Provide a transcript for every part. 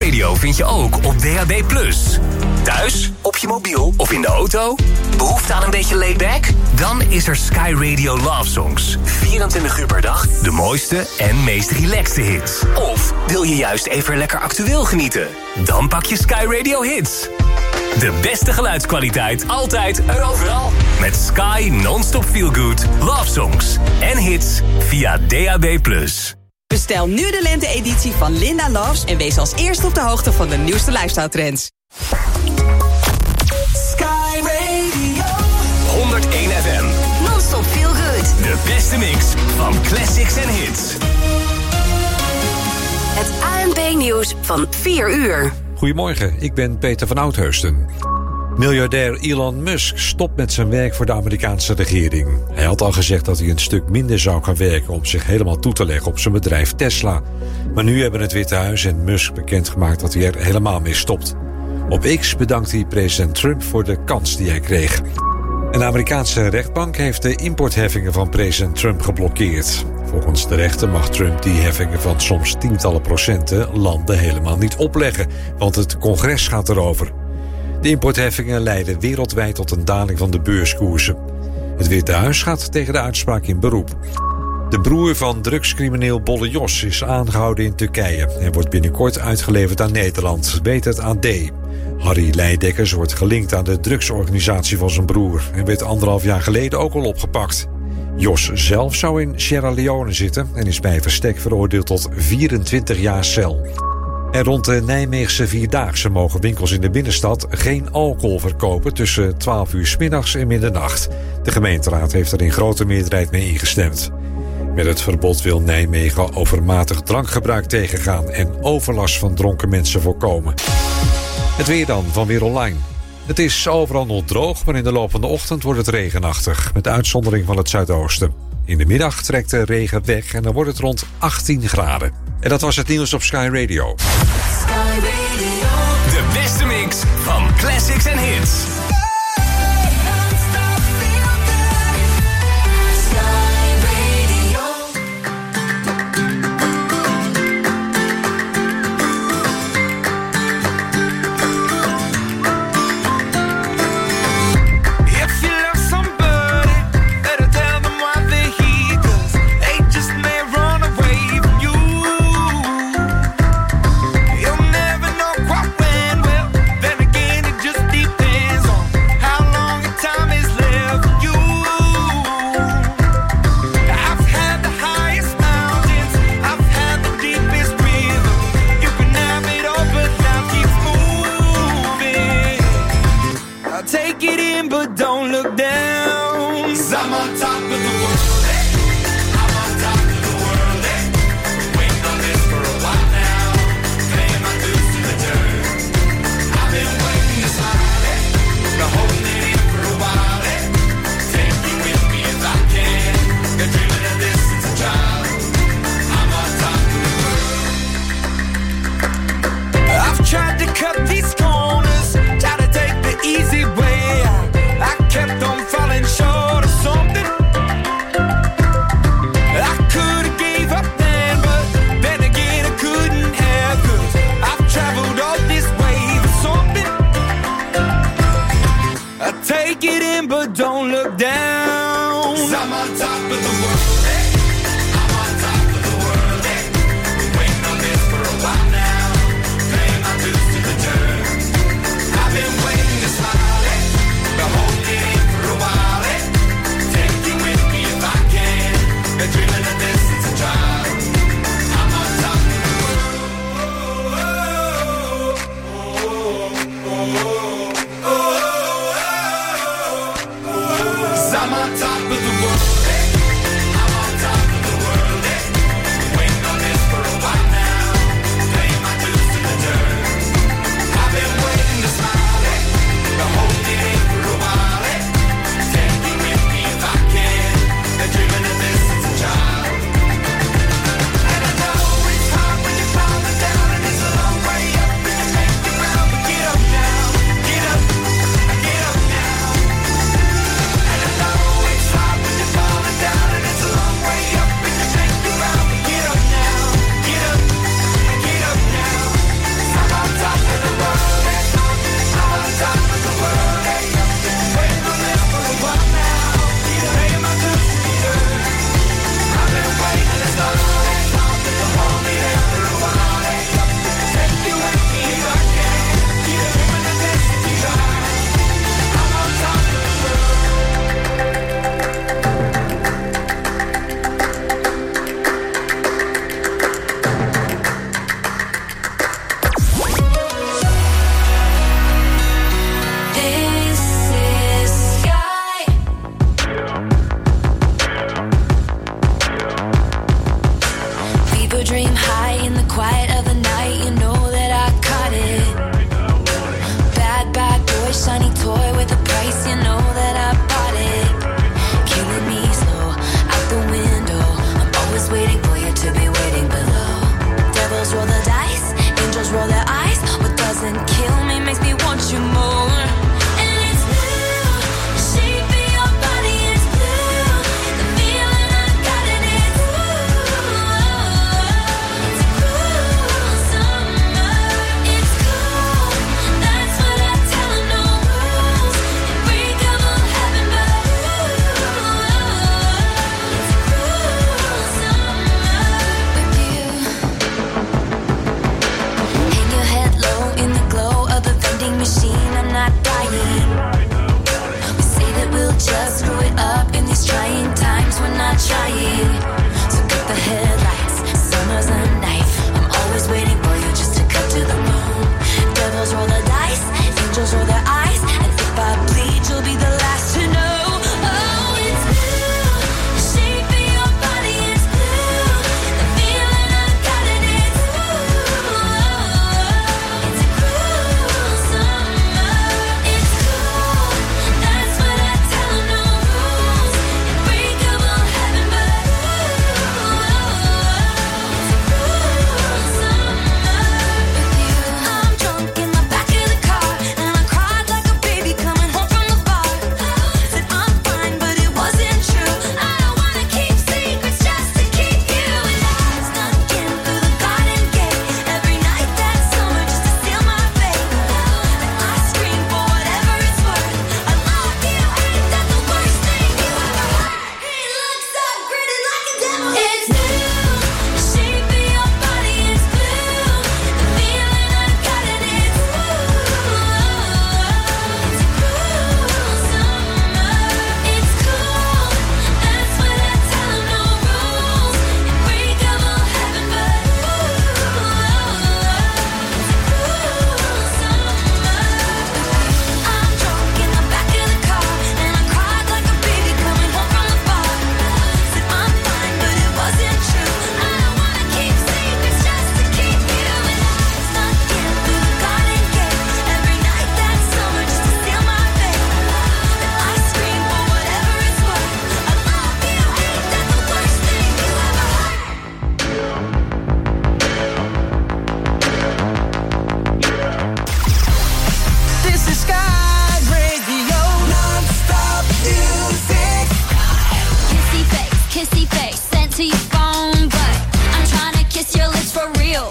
Radio vind je ook op DAB+. Thuis, op je mobiel of in de auto? Behoefte aan een beetje laidback? Dan is er Sky Radio Love Songs. 24 uur per dag, de mooiste en meest relaxte hits. Of wil je juist even lekker actueel genieten? Dan pak je Sky Radio Hits. De beste geluidskwaliteit, altijd en overal. Met Sky Non-Stop Feel Good, Love Songs en hits via DAB+. Bestel nu de lente-editie van Linda Loves en wees als eerste op de hoogte van de nieuwste lifestyle trends. Sky Radio 101 FM. Non-Stop Feel Good. De beste mix van classics en hits. Het ANP-nieuws van 4 uur. Goedemorgen, ik ben Peter van Oudheusden. Miljardair Elon Musk stopt met zijn werk voor de Amerikaanse regering. Hij had al gezegd dat hij een stuk minder zou gaan werken om zich helemaal toe te leggen op zijn bedrijf Tesla. Maar nu hebben het Witte Huis en Musk bekendgemaakt dat hij er helemaal mee stopt. Op X bedankt hij president Trump voor de kans die hij kreeg. Een Amerikaanse rechtbank heeft de importheffingen van president Trump geblokkeerd. Volgens de rechter mag Trump die heffingen van soms tientallen procenten landen helemaal niet opleggen, want het congres gaat erover. De importheffingen leiden wereldwijd tot een daling van de beurskoersen. Het Witte Huis gaat tegen de uitspraak in beroep. De broer van drugscrimineel Bolle Jos is aangehouden in Turkije en wordt binnenkort uitgeleverd aan Nederland, weet het AD. Harry Leidekkers wordt gelinkt aan de drugsorganisatie van zijn broer en werd 1,5 jaar geleden ook al opgepakt. Jos zelf zou in Sierra Leone zitten en is bij verstek veroordeeld tot 24 jaar cel. En rond de Nijmeegse Vierdaagse mogen winkels in de binnenstad geen alcohol verkopen tussen 12 uur 's middags en middernacht. De gemeenteraad heeft er in grote meerderheid mee ingestemd. Met het verbod wil Nijmegen overmatig drankgebruik tegengaan en overlast van dronken mensen voorkomen. Het weer dan van Weer Online. Het is overal nog droog, maar in de loop van de ochtend wordt het regenachtig, met uitzondering van het zuidoosten. In de middag trekt de regen weg en dan wordt het rond 18 graden. En dat was het nieuws op Sky Radio. Sky Radio. De beste mix van classics en hits. Easy way, I kept on falling short of something. angels or their eyes. And if I bleed, you'll be the last to know. Oh, it's blue. The shape of your body is blue. The feeling I've got it is blue. It's a cruel summer. It's cool. That's what I tell 'em. No rules. Unbreakable heaven, but it's a cruel summer with you. I'm drunk in the back of the car, and I cried like a baby coming home from the bar. Said I'm fine, but it wasn't true. I don't wanna keep secrets just to keep you. And I snuck in through the garden gate every night that summer just to steal my fate. And I scream for whatever it's worth. I love you, ain't that the worst thing you ever heard? He looks so gritty like a devil. It's blue. The shape of your body is blue. The feeling I've got it is blue. It's a cruel summer. It's cool. That's what I tell 'em. No rules. Unbreakable heaven, but it's a cruel summer. I'm drunk in the back of the car, and I cried like a baby coming home from the bar. Said I'm fine, but it wasn't true. I don't wanna keep secrets just to keep you. And I snuck in through the garden gate every night that summer just to steal my fate. And I scream for whatever it's worth. I love you, ain't that the worst thing you ever heard? This is Sky Radio. Non-stop music. Kissy face, sent to your phone, but I'm trying to kiss your lips for real.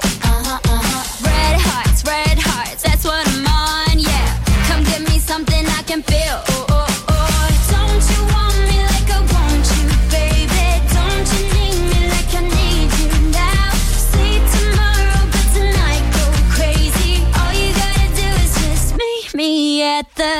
Red hearts, that's what I'm on, yeah. Come give me something I can feel. Don't you want me like I want you, baby? Don't you need me like I need you now? Say tomorrow, but tonight go crazy. All you gotta do is just meet me at the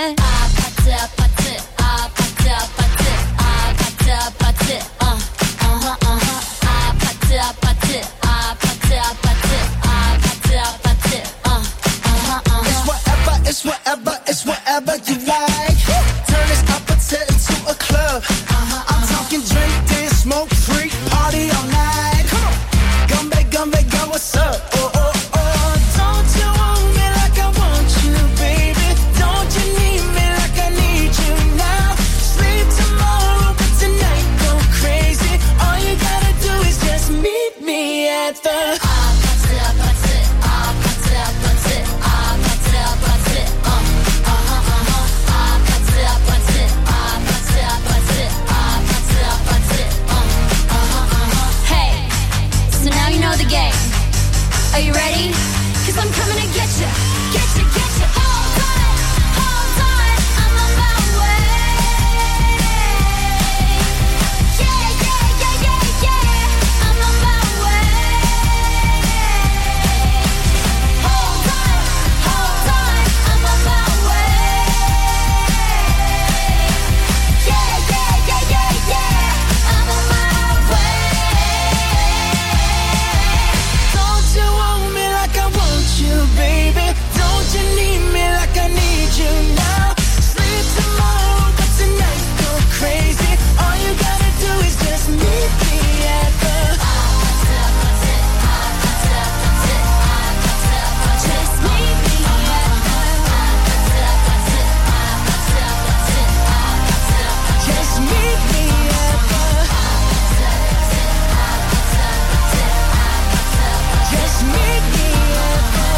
It's whatever you like. Turn this opposite into a club. I'm talking drink, dance, smoke, freak, party all night. Come on, gumbe, go, what's up? Don't you want me like I want you, baby? Don't you need me like I need you now? Sleep tomorrow, but tonight go crazy. All you gotta do is just meet me at the Are you ready? 'Cause I'm coming to get you. Hold on, I'm on my way. Yeah, I'm on my way. Hold on, I'm on my way. Yeah, I'm on my way. Don't you want me like I want you, baby? Don't you need me like I need you now? Sleep tomorrow, but tonight go crazy. All you gotta do is just meet me at the Just meet me at Just meet me at the Just meet me at the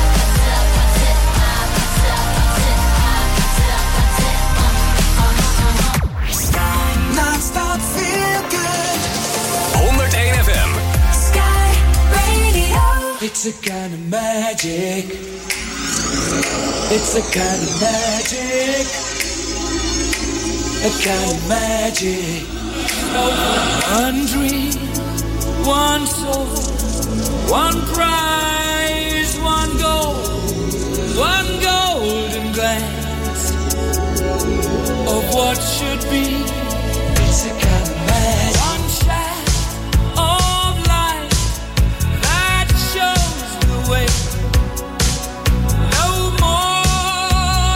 Non-stop feel good. 101 FM. Sky Radio. It's a kind of magic. It's a kind of magic. A kind of magic. One dream, one soul, one prize, one goal, one golden glance of what should be. It's a kind of magic. One shaft of light that shows the way. No more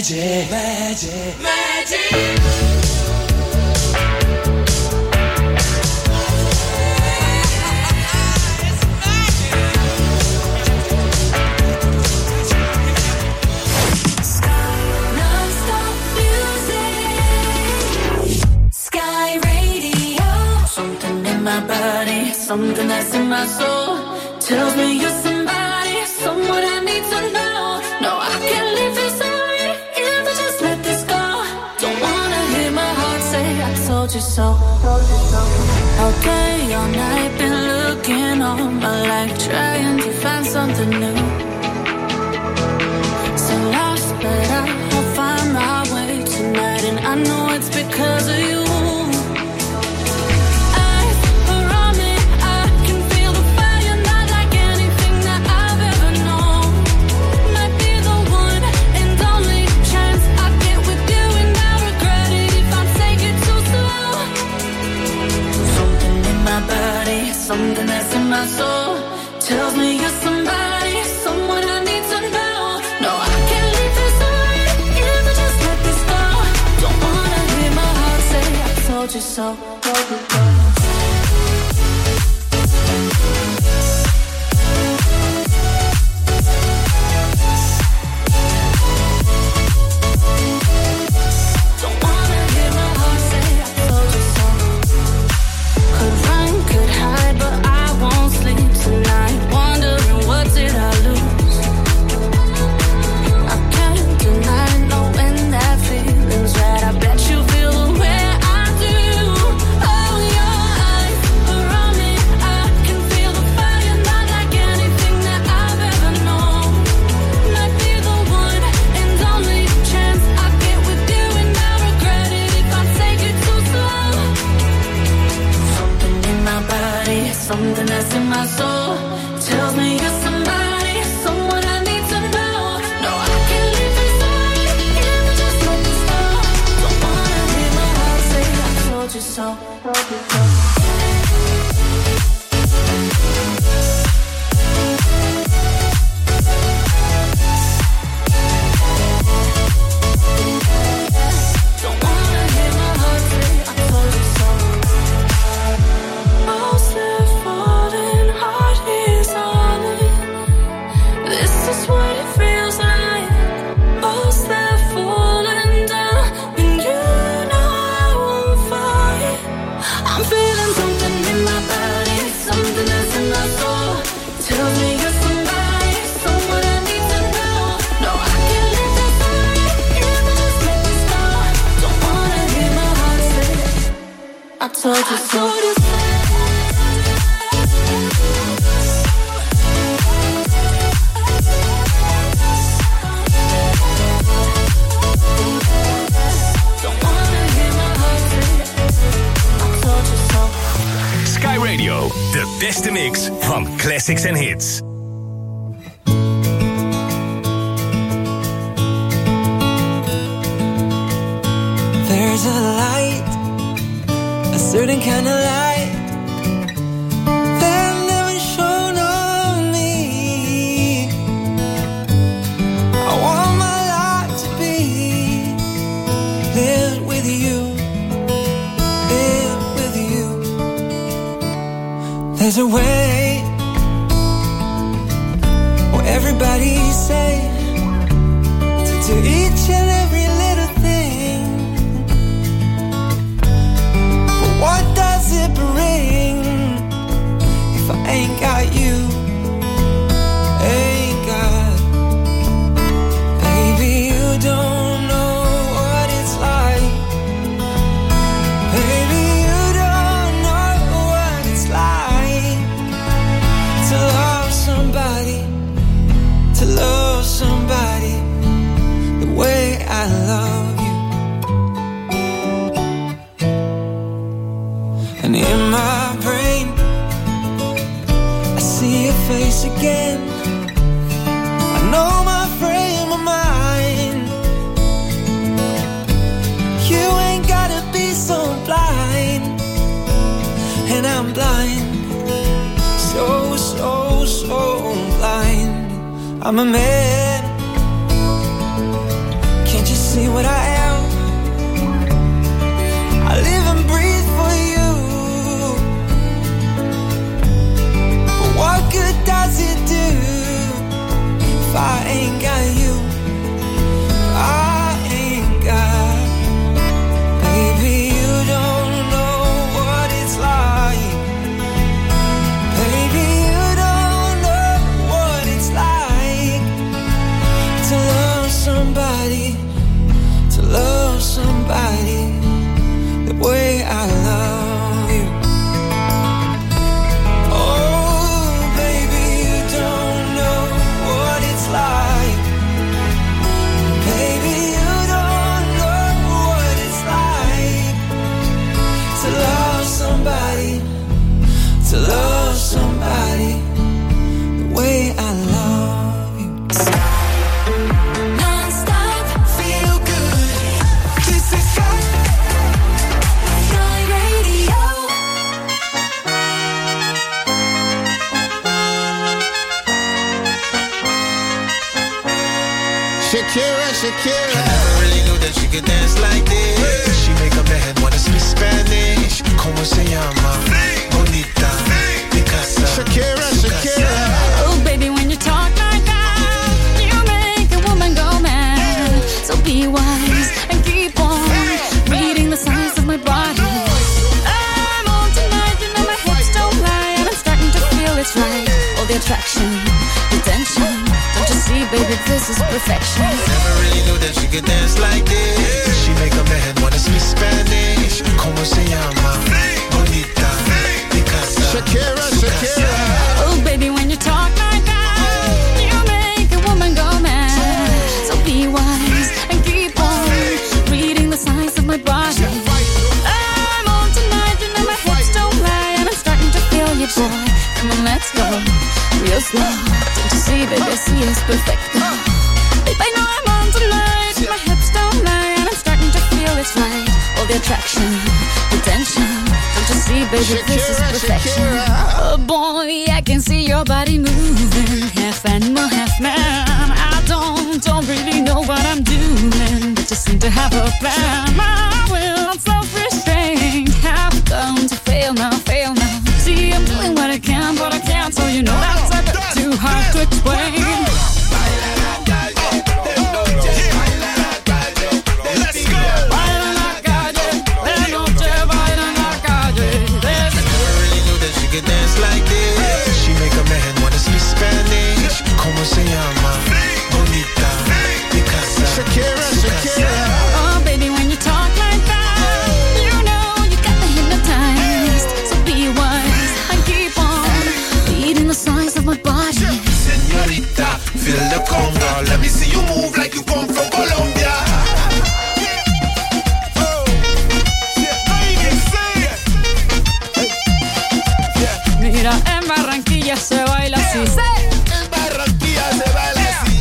magic, magic, magic. My body, something that's in my soul tells me you're somebody, someone I need to know. No, I can't live this way if I just let this go. Don't wanna hear my heart say I told you so. All day, all night, been looking all my life, trying to find something new. So lost, but I'll find my way tonight, and I know it's because of you. Something that's in my soul tells me you're somebody, someone I need to know. No, I can't leave this way if I just let this go. Don't wanna hear my heart say I told you so. Something that's in my soul tells me you're somebody, someone I need to know. No, I can't leave this way if I just let this go. Don't wanna hear my heart say I told you so. Sky Radio, de beste mix van classics en hits. There's a light, a certain kind of light that never shone on me. I want my life to be lived with you, lived with you. There's a way where everybody's safe to do each and every little thing. But what does it bring if I ain't got you? Ain't got. Baby, you don't know what it's like. Baby, you don't know what it's like to love somebody, to love somebody the way I love you. And in my brain I see your face again. I know my frame of mind. You ain't gotta be so blind. And I'm blind, so, so, so blind. I'm a man, can't you see what I am. I live and breathe for you. But what good does it do if I ain't got you? I ain't got. Baby, you don't know what it's like. Baby, you don't know what it's like to love somebody, to love somebody the way I love you. Oh, baby, you don't know what it's like. Baby, you don't know what it's like to love somebody, to love somebody the way I love you. Non-stop, feel good. This is Sky Radio. Shakira, Shakira. I never really knew that she could dance like this. She make up her head wanna speak Spanish. Como se llama? Bonita, Picasa. Shakira, Shakira. Oh, baby, when you talk like that, you make a woman go mad. So be wise and keep on reading the signs of my body. I'm on tonight, you know my hips don't lie, and I'm starting to feel it's right. All the attraction, the tension. Don't you see, baby, this is perfection. Never really knew that she could dance like this. She make up her head wanna speak Spanish. Como se llama? Bonita, Picasa. Shakira, Shakira. Oh, baby, when you talk like that, you make a woman go mad. So be wise and keep on reading the signs of my body. I'm on tonight, you know my hips don't lie, and I'm starting to feel you, boy. Come on, let's go real slow. Don't you see, baby, see it's perfect. Babe, I know I'm on tonight, my hips don't lie, and I'm starting to feel it's right. All the attraction, the tension. Don't you see, baby, this is perfection. Oh boy, I can see your body moving, half animal, half man. I don't really know what I'm doing, but just seem to have a plan. My will, I'm self-restrained, have come to fail now, fail now. See, I'm doing what I can, but I can't, so you know that's a bit too hard to explain. Dance like this. She make up her head wanna speak Spanish. Como se llama? Bonita, Picasa. Shakira, Shakira. Oh, baby, when you talk like that, you know you got me hypnotized. So be wise and keep on reading the signs of my body. Señorita, feel the conga. Let me see you move like you come from Colombia. Mira, en Barranquilla se baila así. En Barranquilla se baila así.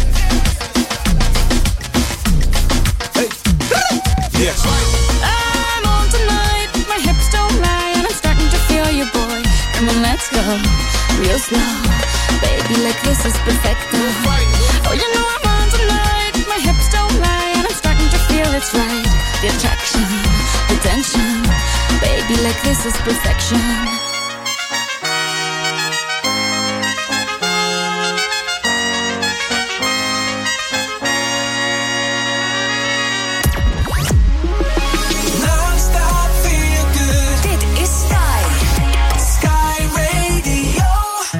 Yes. I'm on tonight, my hips don't lie, and I'm starting to feel you, boy. Come on, let's go real slow. Baby, like this is perfect. Oh, you know I'm on tonight, my hips don't lie, and I'm starting to feel it's right. The attraction, the tension. Baby, like this is perfection. Non-stop, feel good. Dit is Sky. Sky Radio.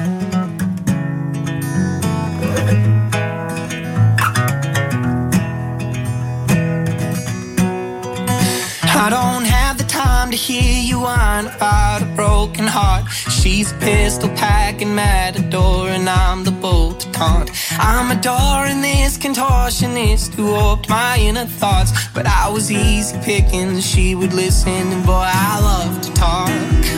I don't have the time to hear you whine about a broken heart. She's a pistol packing matador, and I'm the bolt to taunt. I'm adoring this contortionist who warped my inner thoughts, but I was easy picking. She would listen, and boy, I love to talk.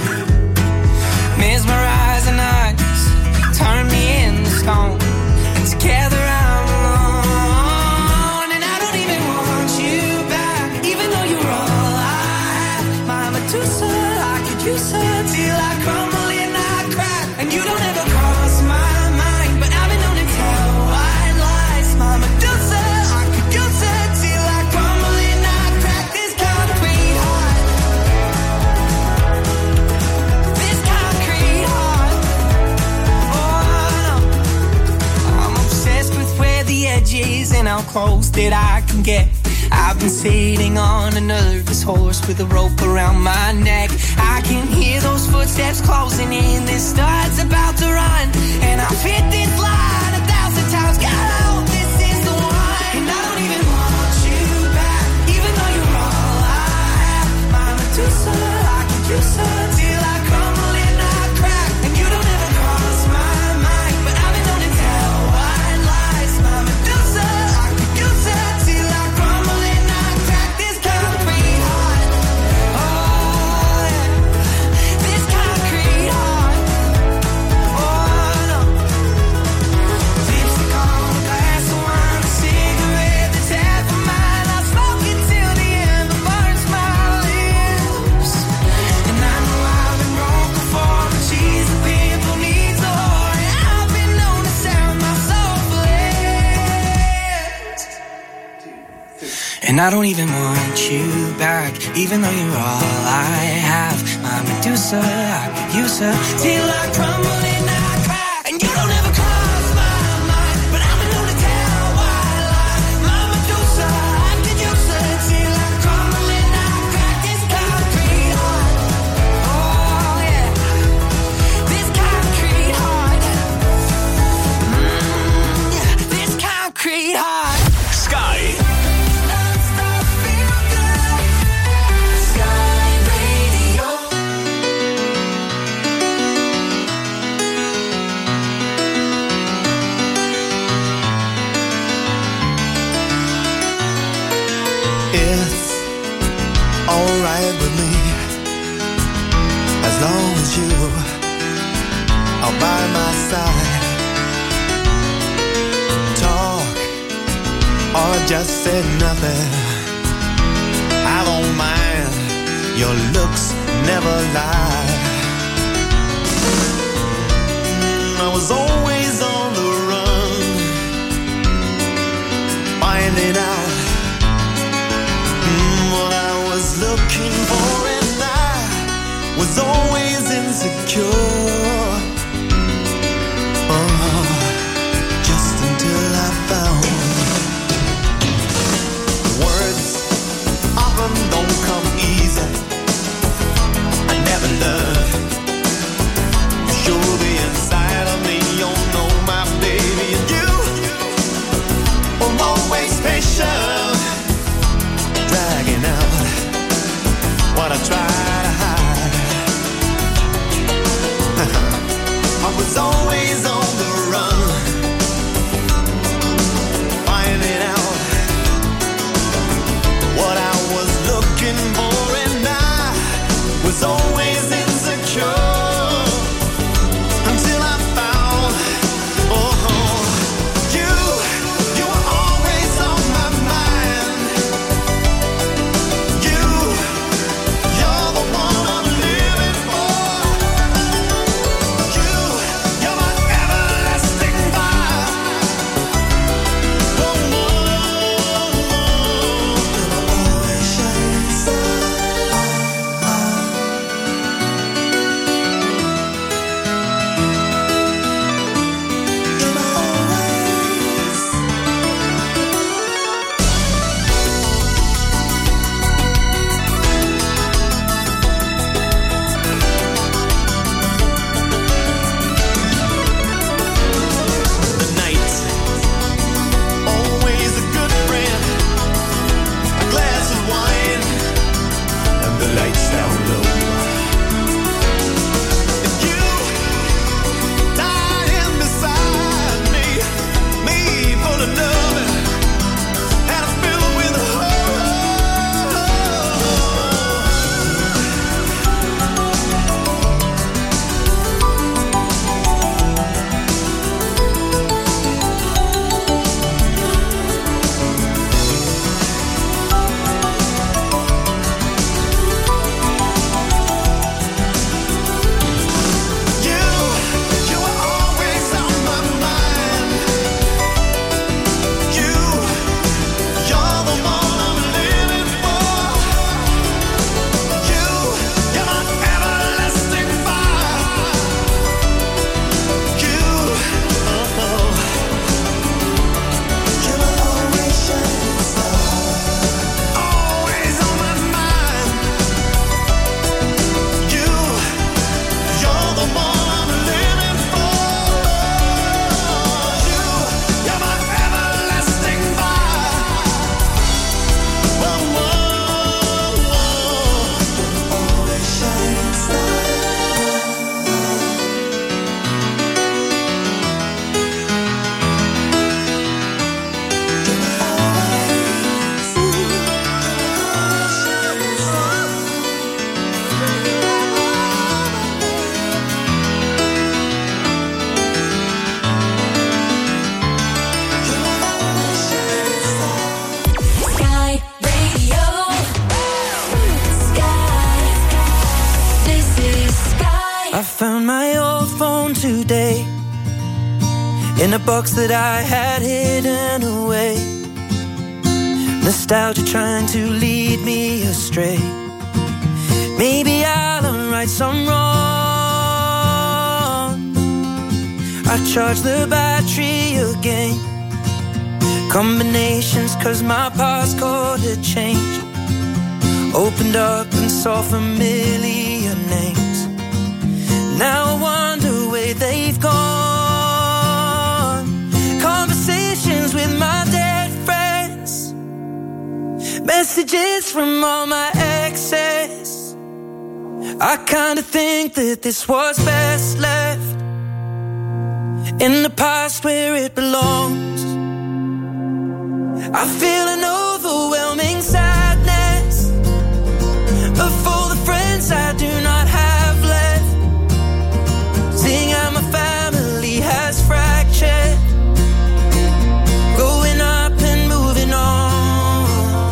Mesmerizing eyes turn me into stone, and together I'm alone. And I don't even want you back, even though you're all I have. My Medusa, I could use her till I crumble and I crack. And you don't ever cross my mind, but I've been known to tell white lies. My Medusa, I could use her till I crumble. seeing how close that I can get. I've been sitting on a nervous horse with a rope around my neck. I can hear those footsteps closing in, this start's about to run. And I've hit this line 1,000 times, God, I hope this is the one. And I don't even want you back, even though you're all I have. My Medusa, I could use her till I crumble and I crack. And you don't ever cross my mind, but I've been known to tell white lies. My Medusa, I could use her till I crumble and I crack. This concrete heart, oh yeah, this concrete heart, oh no. Lipstick on a glass of wine, a cigarette that's half of mine. I'll smoke it till the end, but burns my lips. And I know I've been wrong before, but she's the people needs a whore. And I've been known to sound my soul lips. And I don't even want you back, even though you're all I have. My Medusa, I could use her till I crumble and I crack. And you don't ever cross my mind, but I've been known to tell white lies. My Medusa, I could use her till I crumble and I crack. This concrete heart, oh yeah, this concrete heart, yeah, this concrete heart. Sky. Non-stop feel good. Sky Radio. It's alright with me, as long as you are by my side. Talk or just say nothing, I don't mind, your looks never lie. I was always on the run, finding out what I was looking for, and I was always insecure. Oh, just until I found words often don't come easy. I never learned. You show the inside of me, you know my baby, and you were always patient, dragging out what I try to hide. found my old phone today in a box that I had hidden away. Nostalgia trying to lead me astray. Maybe I'll right some wrong. I charge the battery again. Combinations cause my passcode had changed. Opened up and saw familiar names. Now I wonder where they've gone. Conversations with my dead friends. Messages from all my exes. I kinda think that this was best left in the past where it belongs. I feel an overwhelming sadness of all the friends I do not have left. Seeing how my family has fractured, growing up and moving on.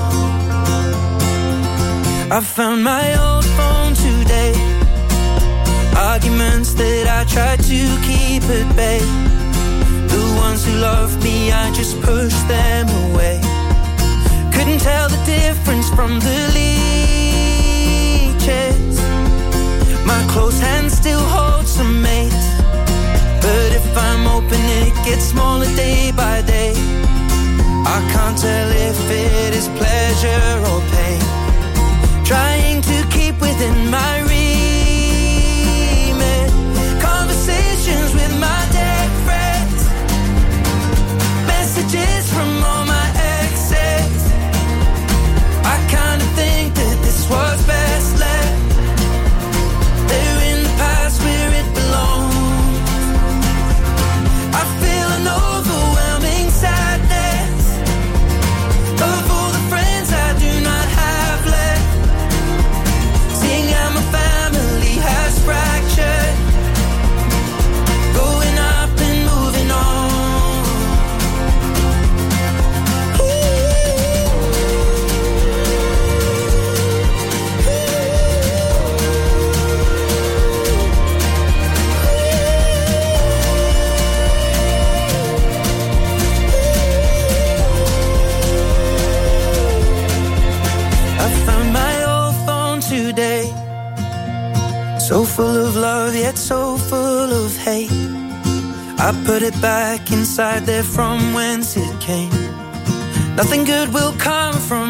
I found my old phone today. Arguments that I tried to keep at bay. The ones who loved me, I just pushed them away. Couldn't tell the difference from the leeches. My close hand still holds some mates, but if I'm open it gets smaller day by day. I can't tell if it is pleasure or pain. Trying to keep within my remit. Conversations with my dead friends. Messages from all my exes. I kinda think that this was best left. They're in the past where it belongs. I feel an overwhelming sadness of all the friends I do not have left. Seeing how my family has fractured, going up and moving on. I found my old phone today, so full of love yet so full of hate. I put it back inside there from whence it came. Nothing good will come from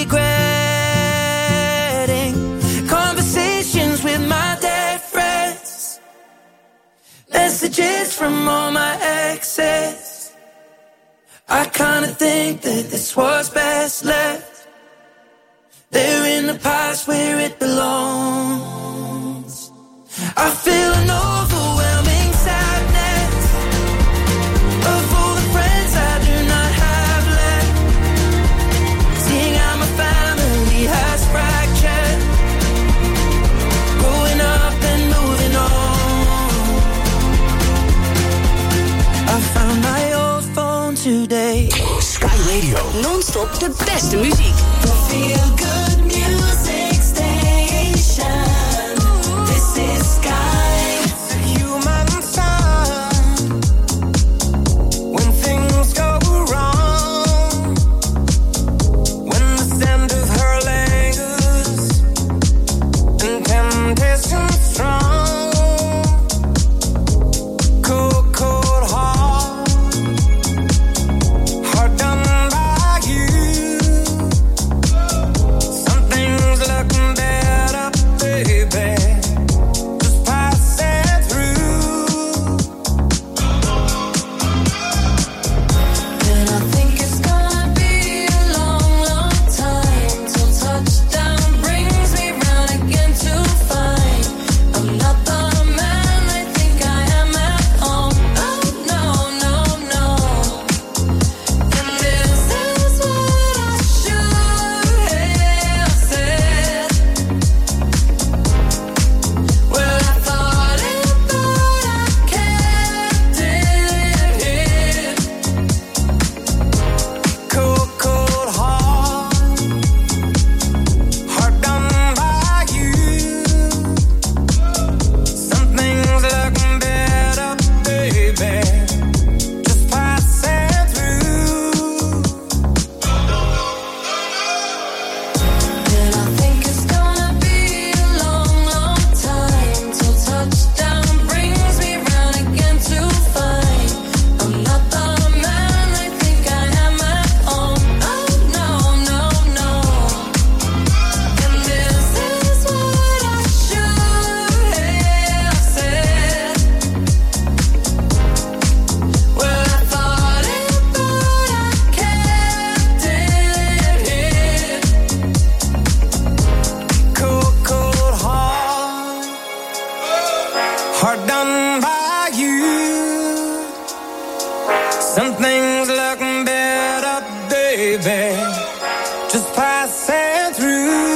regretting conversations with my dead friends. Messages from all my exes. I kinda think that this was best left. They're in the past where it belongs. I feel an overwhelming sadness of all the friends I do not have left. Seeing how my family has fractured, growing up and moving on. I found my old phone today. Sky Radio. Non-stop de beste muziek. Feel good music station. This is Sky. The human side. When things go wrong, when the scent of her lingers and temptation strong, cold, cold heart, heart done by you. hard done by you. Some things look better, baby, just passing through.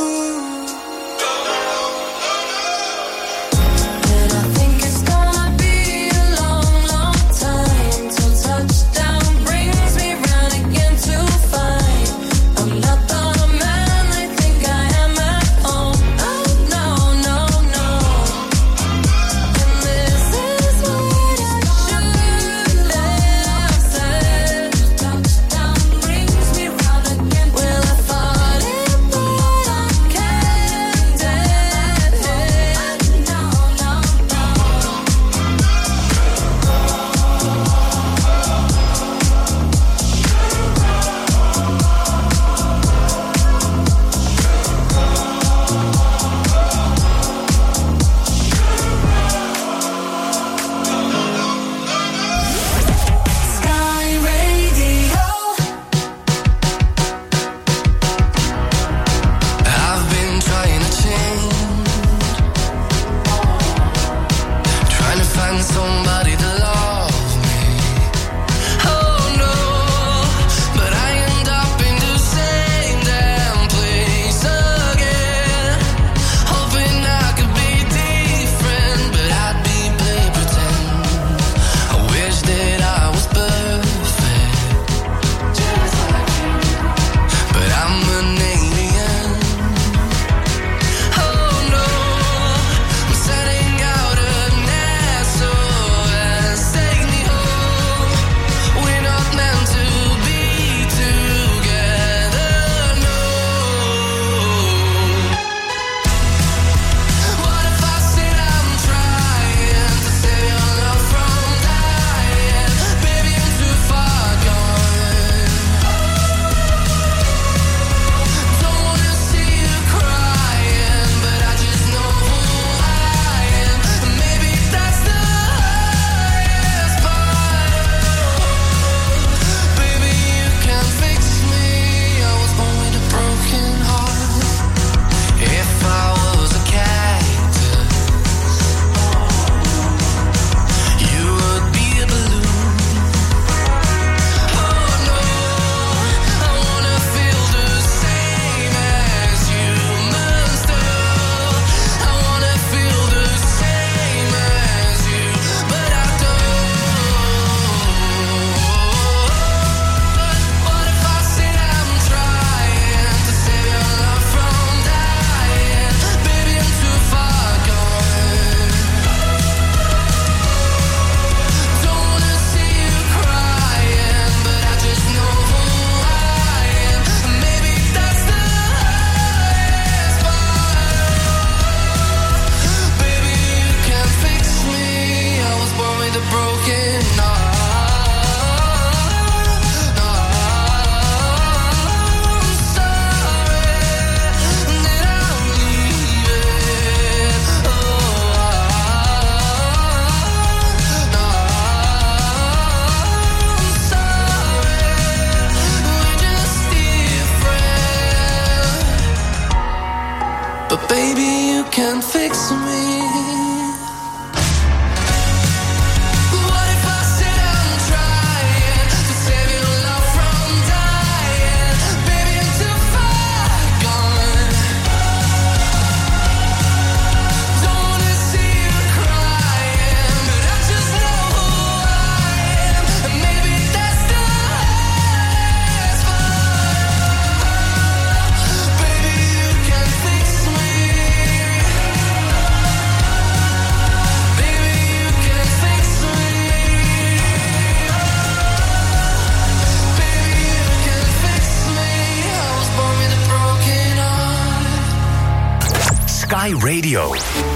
Sky Radio.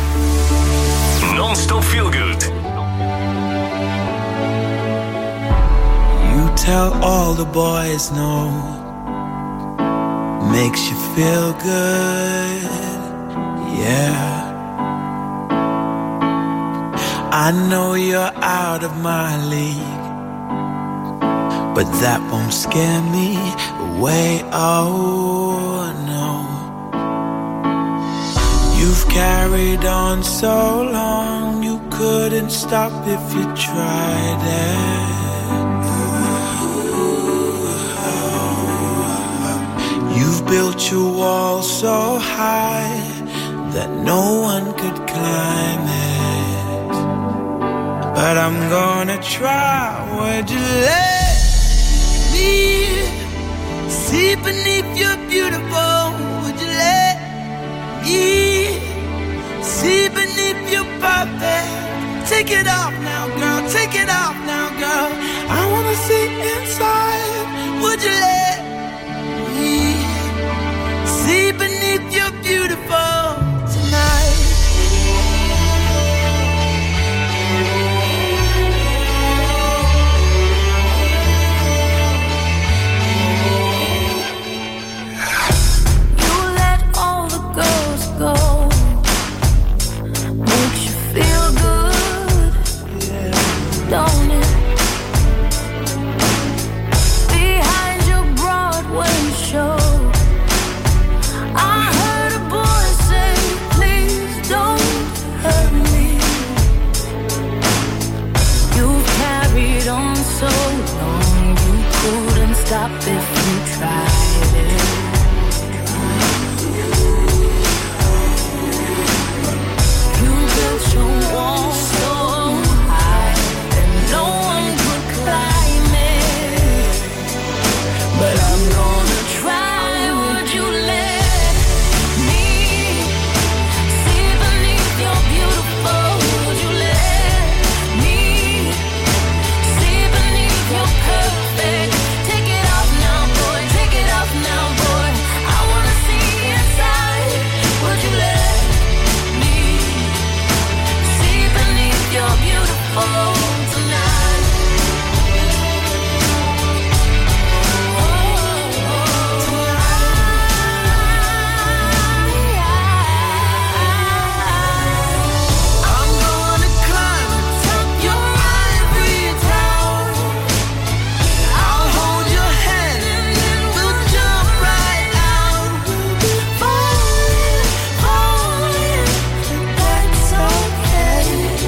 Non-stop feel good. You tell all the boys no. Makes you feel good. Yeah. I know you're out of my league, but that won't scare me away. Oh no. You've carried on so long, you couldn't stop if you tried it. You've built your wall so high that no one could climb it. But I'm gonna try. Would you let me see beneath your beautiful? Would you let me see beneath your perfect? Take it off now, girl. Take it off now, girl. I wanna see inside. Would you let me see beneath your beautiful tonight? You let all the girls go. Makes you feel good, don't it? Behind your Broadway show, I heard a boy say, please don't hurt me. You've carried on so long, you couldn't stop if you tried it. You built your wall so high that no one could climb it. But I'm gonna try. Would you let me see beneath your beautiful? Would you let me see beneath your perfect? Take it off now, boy. Take it off now, boy. I wanna see inside. Would you let me see beneath your beautiful tonight? I'm gonna climb atop your ivory tower. I'll hold your hand and then we'll jump right out. Falling, falling, that's okay.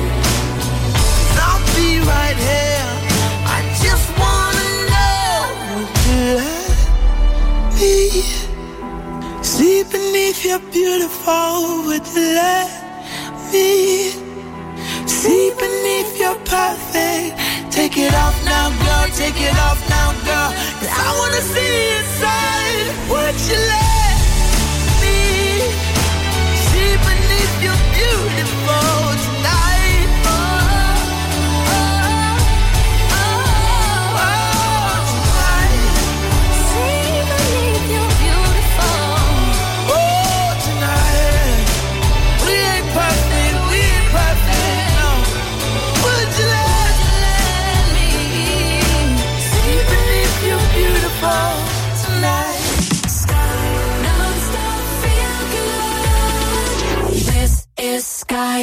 I'll be right here. I just wanna know. Would you let me see beneath your beautiful? Would you let me see beneath your perfect? Take it off now, girl. Take it off now, girl. 'Cause I wanna see inside. Would you let me see beneath your beautiful tonight? See beneath your beautiful. Oh, tonight. We ain't perfect, no. Would you let me see beneath your beautiful tonight? Non-stop feel good. This is Sky.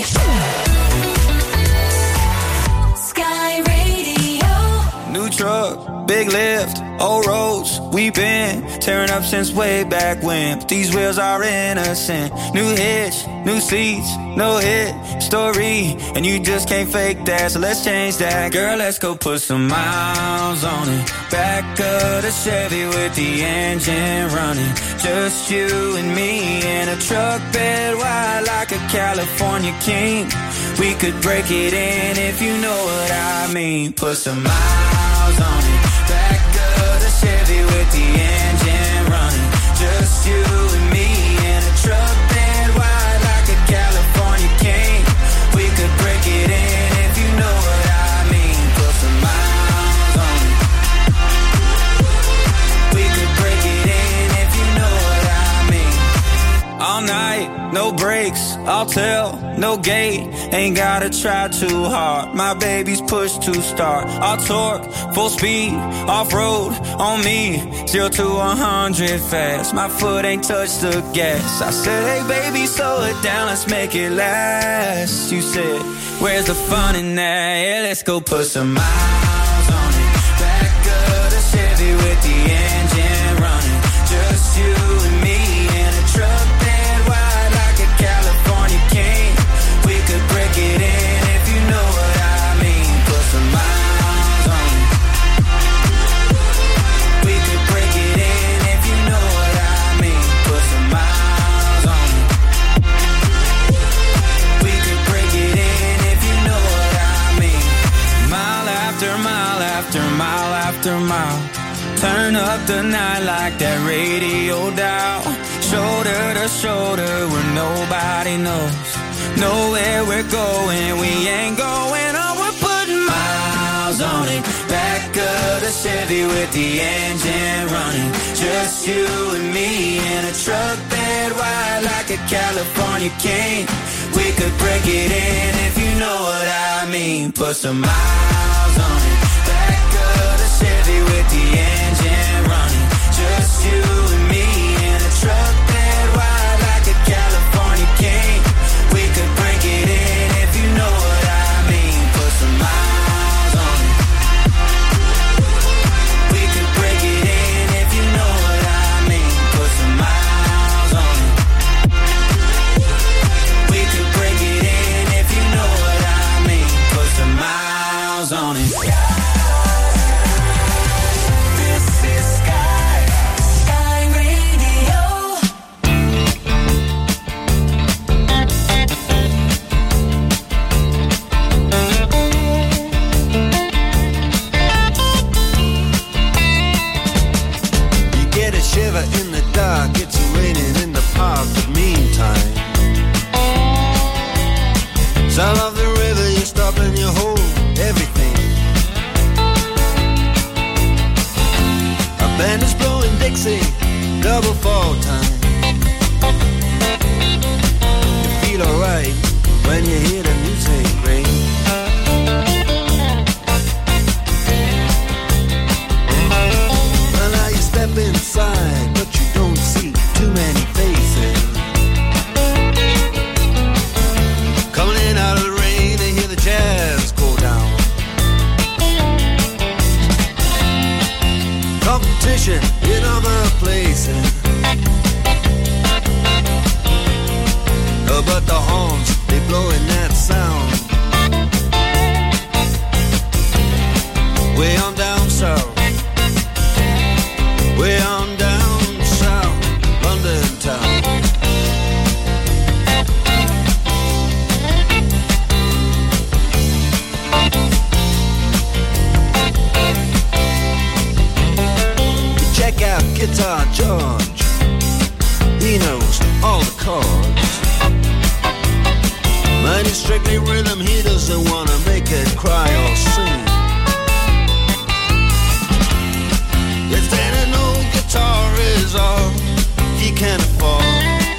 Sky Radio. New truck, big lift, old roads. We've been tearing up since way back when. But these wheels are innocent. New hitch, new seats, no hit story. And you just can't fake that, so let's change that. Girl, let's go put some miles on it. Back of the Chevy with the engine running. Just you and me in a truck bed wide like a California king. We could break it in if you know what I mean. Put some miles on it. Back of the Chevy with the engine running. Just you and me in a truck bed wide like a California king. We could break it in if you know what I mean. Put some miles on it. We could break it in if you know what I mean. All night, no breaks, I'll tell, no gate. Ain't gotta try too hard. My baby's push to start. I'll torque, full speed, off-road, on me. 0 to 100 fast. My foot ain't touched the gas. I said, hey baby, slow it down, let's make it last. You said, where's the fun in that? Yeah, let's go put some miles on it. Back of the Chevy with the engine running. Just you and me in a truck bed wide like a California king. We could break it in if you after mile. Turn up the night like that radio dial. Shoulder to shoulder where nobody knows. Know where we're going, we ain't going on. We're putting miles on it. Back of the Chevy with the engine running. Just you and me in a truck bed wide like a California king. We could break it in if you know what I mean. Put some miles on it. Back of the Chevy with the engine running. Just you and me in a truck bed wide like a California king. We could break it in if you know what I mean. Put some miles on it. We could break it in if you know what I mean. Put some miles on it. We could break it in if you know what I mean. Put some miles on it. This is Sky Radio. You get a shiver in the dark, it's raining in the park, but meantime, sound of the river, you stop and you hold everything. A band is blowing Dixie, double fall time. You feel alright when you hear the music ring. Well, now you step inside, but you don't see too many faces. Coming in out of the rain and hear the jazz go down. Competition in other places. Oh, but the horns, they blowing that sound. Way on down south. Way on down south, London town. Check out Guitar George. He knows all the chords. Mine is strictly rhythm, he doesn't wanna make it cry or sing. If then an old guitar is all he can afford,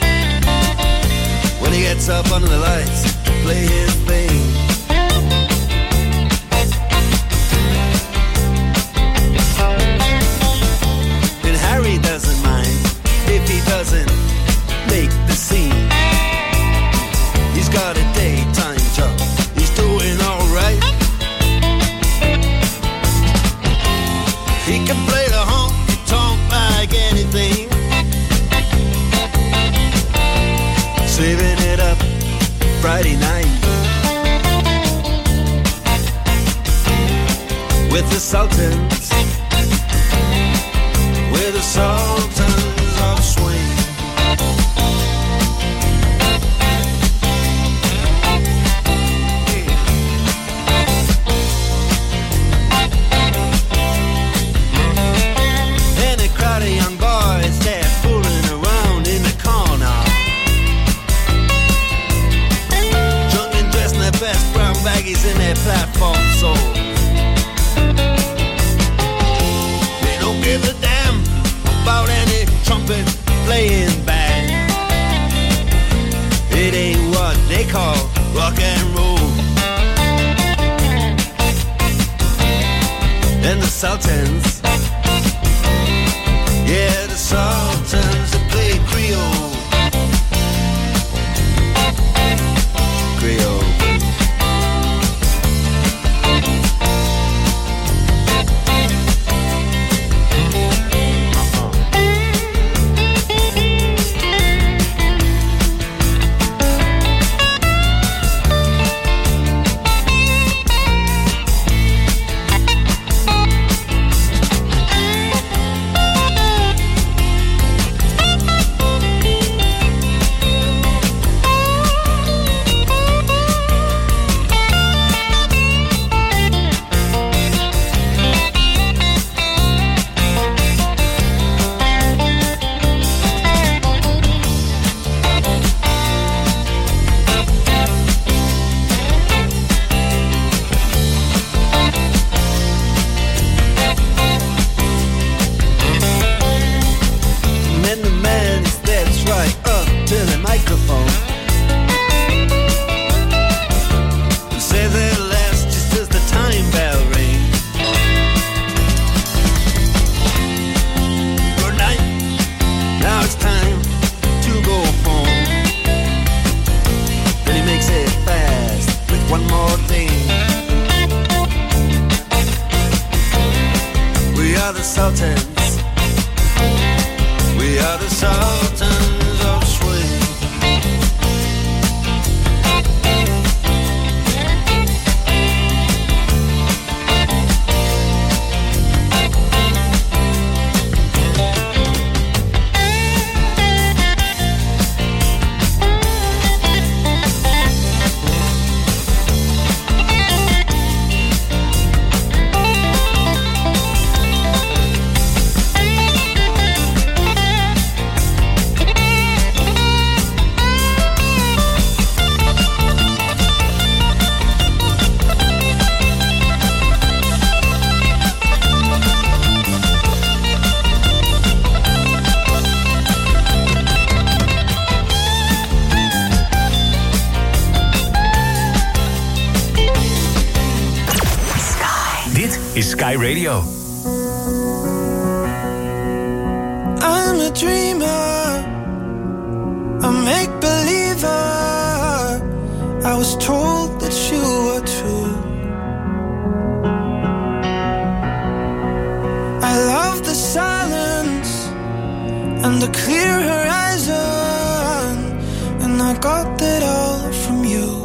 when he gets up under the lights to play his thing, and Harry doesn't mind if he doesn't make the scene. He's got a daytime job, he's doing alright. He can play the honky-tonk like anything, saving it up Friday night with the Sultans, with the Sultans of Swing. And a crowd of young boys, they're fooling around in the corner, drunk and dressed in their best brown baggies in their platform soles. They don't give a damn about any trumpet playing band. It ain't what they call rock and roll. And the Sultans, yeah, the Sultans, they play Creole. Creole. sultans. We are the sultans of swing. Sky Radio. I'm a dreamer, a make-believer. I was told that you were true. I love the silence and the clear horizon, and I got that all from you.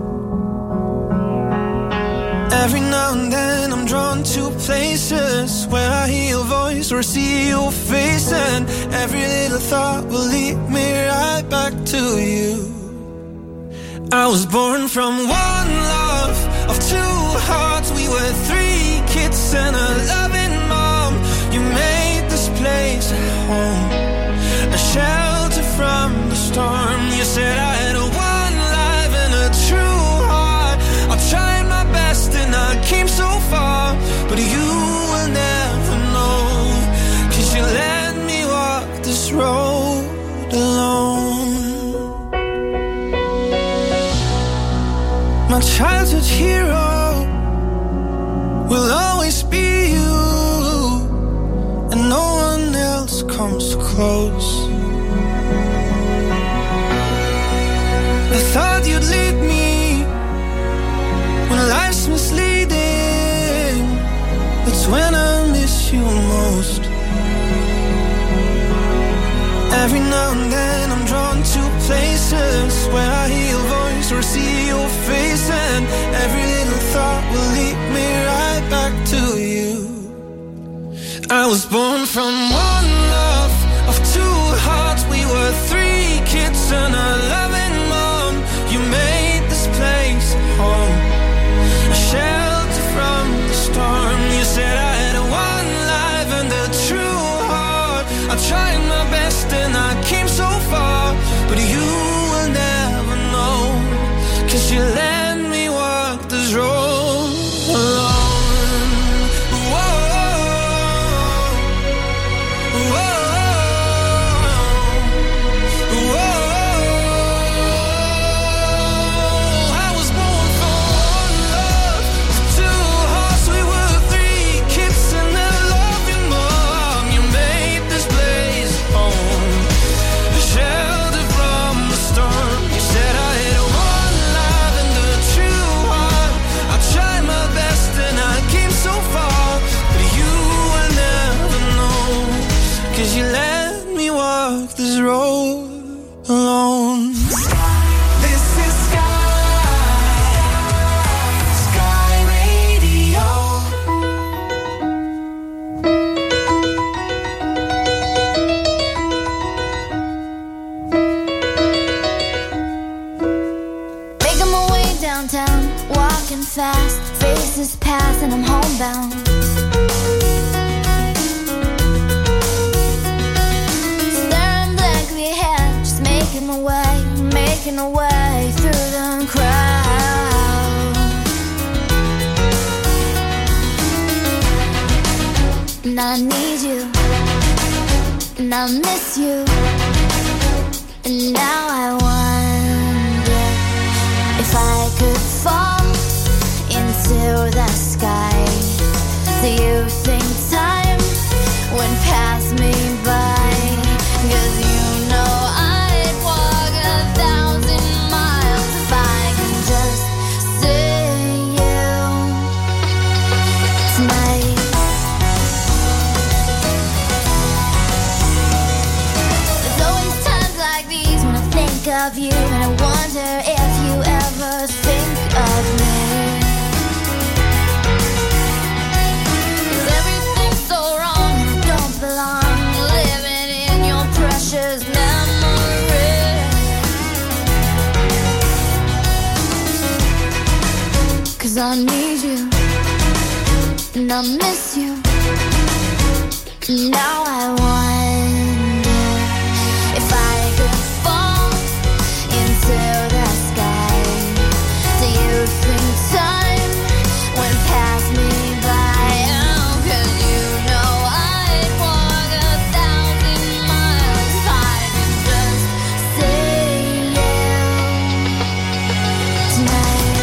Every now and then I'm drawn to places where I hear your voice or see your face, and every little thought will lead me right back to you. I was born from one love of two hearts. We were three kids and a loving mom. You made this place a home, a shelter from the storm. You said I had a one life and a true heart. I tried my best and I came so far, but you will never know, 'cause you let me walk this road alone. My childhood hero will always be you, and no one else comes close. I thought you'd lead me when life's misleading. That's when I miss you most. Every now and then I'm drawn to places where I hear your voice or see your face, and every little thought will lead me right back to you. I was born from one love of two hearts. We were three kids and a loving mom. You made this place home, a shelter from the storm. You said I had a one life and a true heart. I tried my best and I came so far, but you will never know, 'cause you let me walk this road alone. Whoa, whoa, whoa. I was born for one love, two hearts. We were three kids and a loving mom. You made this place home, a shelter from the storm. You said I had one life and a true heart. I tried my best and I came so far, but you will never know, 'cause you let me walk this road alone. This is Sky Radio. Making my way downtown, walking fast, faces pass and I'm homebound. Staring blankly ahead, just making my way through the crowd. And I need you, and I miss you, and now I wonder if I could fall into the sky. Do you think time went past me by? 'Cause you know I'd walk 1,000 miles if I could just see you tonight. I need you, and I miss you. Now I wonder if I could fall into the sky. Do you think time went past me by? Oh, 'cause you know I'd walk 1,000 miles if I could just see you tonight.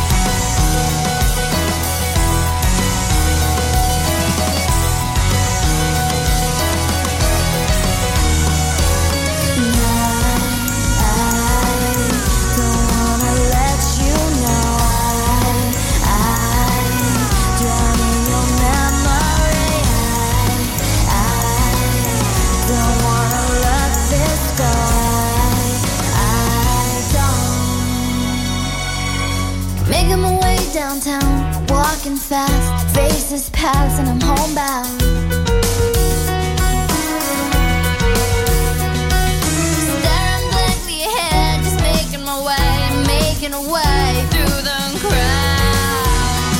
Making my way downtown, walking fast, faces pass and I'm homebound. Staring blankly ahead, just making my way through the crowd.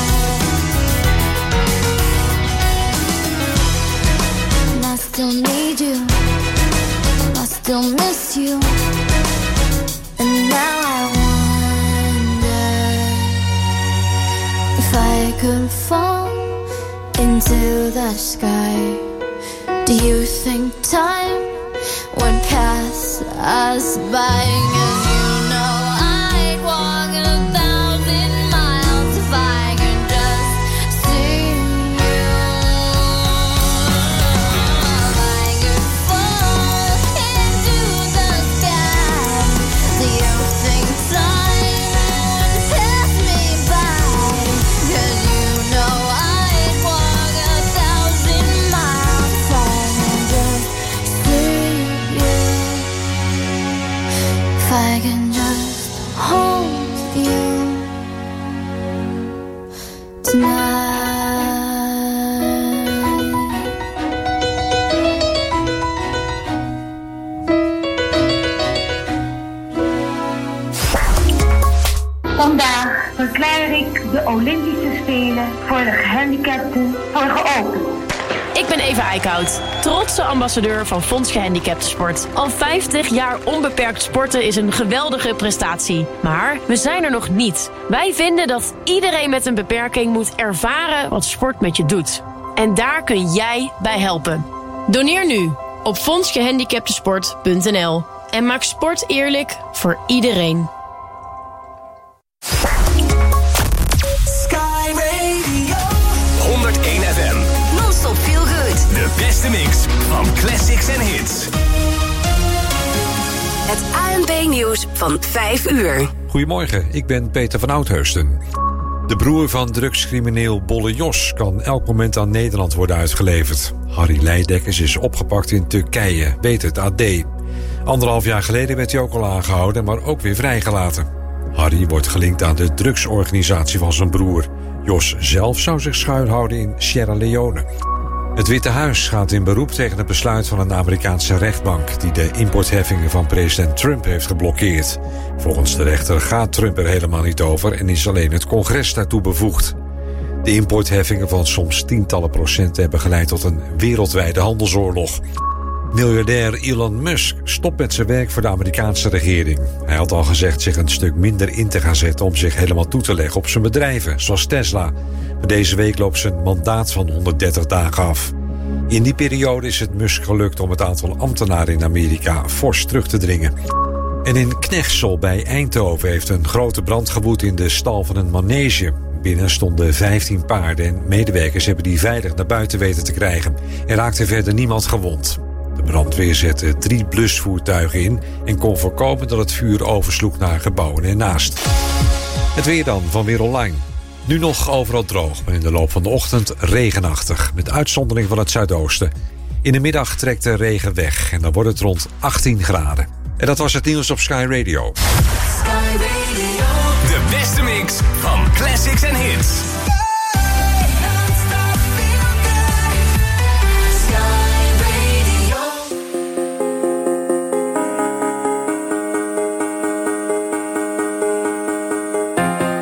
And I still need you, I still miss you, and now I if I could fall into the sky, do you think time would pass us by? 'Cause you know I'd walk 1,000 miles if I could just see you. If I could fall into the sky, do you think time would pass me by? 'Cause you know I'd walk 1,000 miles if I could just see you. If I can just hold you tonight. Vandaag verklaar ik de Olympische Spelen voor de gehandicapten voor geopend. Ik ben Eva Eickhout, trotse ambassadeur van Fonds Gehandicaptensport. Al 50 jaar onbeperkt sporten is een geweldige prestatie. Maar we zijn er nog niet. Wij vinden dat iedereen met een beperking moet ervaren wat sport met je doet. En daar kun jij bij helpen. Doneer nu op fondsgehandicaptensport.nl en maak sport eerlijk voor iedereen. Sky Radio 101 FM. Non-stop feel good. De beste mix van classics en hits. Het ANP-nieuws van 5 uur. Goedemorgen, ik ben Peter van Oudheusden. De broer van drugscrimineel Bolle Jos kan elk moment aan Nederland worden uitgeleverd. Harry Leidekkers is opgepakt in Turkije, weet het AD. 1,5 jaar geleden werd hij ook al aangehouden, maar ook weer vrijgelaten. Harry wordt gelinkt aan de drugsorganisatie van zijn broer. Jos zelf zou zich schuilhouden in Sierra Leone. Het Witte Huis gaat in beroep tegen het besluit van een Amerikaanse rechtbank die de importheffingen van president Trump heeft geblokkeerd. Volgens de rechter gaat Trump er helemaal niet over en is alleen het congres daartoe bevoegd. De importheffingen van soms tientallen procenten hebben geleid tot een wereldwijde handelsoorlog. Miljardair Elon Musk stopt met zijn werk voor de Amerikaanse regering. Hij had al gezegd zich een stuk minder in te gaan zetten om zich helemaal toe te leggen op zijn bedrijven, zoals Tesla. Maar deze week loopt zijn mandaat van 130 dagen af. In die periode is het Musk gelukt om het aantal ambtenaren in Amerika fors terug te dringen. En in Knechtsel bij Eindhoven heeft een grote brand gewoed in de stal van een manege. Binnen stonden 15 paarden en medewerkers hebben die veilig naar buiten weten te krijgen. Er raakte verder niemand gewond. De brandweer zette 3 blusvoertuigen in en kon voorkomen dat het vuur oversloeg naar gebouwen ernaast. Het weer dan van Weer Online. Nu nog overal droog, maar in de loop van de ochtend regenachtig, met uitzondering van het zuidoosten. In de middag trekt de regen weg en dan wordt het rond 18 graden. En dat was het nieuws op Sky Radio. De beste mix van classics en hits.